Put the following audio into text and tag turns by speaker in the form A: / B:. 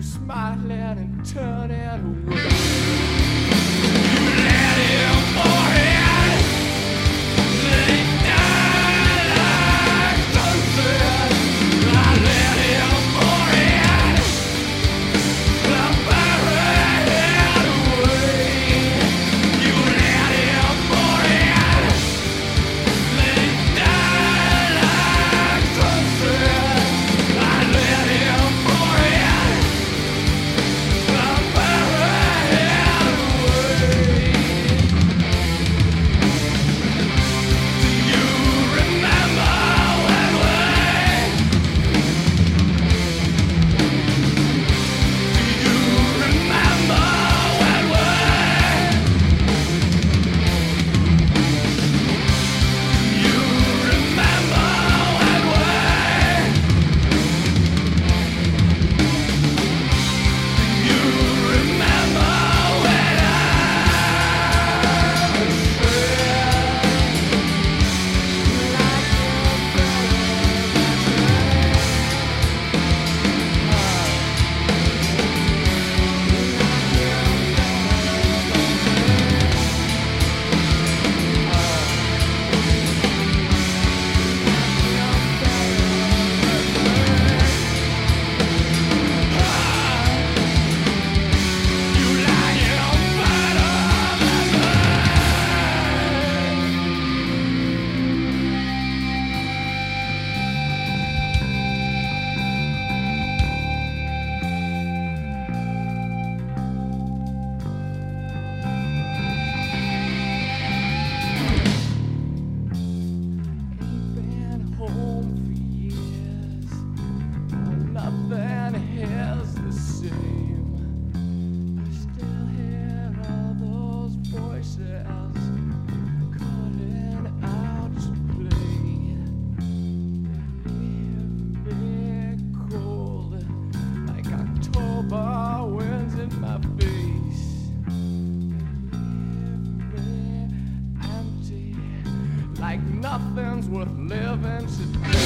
A: smiling and turning away. You let him forehead lay down like sunset. I let him forehead bury it away. You let him forehead lay down like sunset. I let him forehead bury it away. Do you remember when Do you remember when Do you remember when Do you remember when like nothing's worth living today.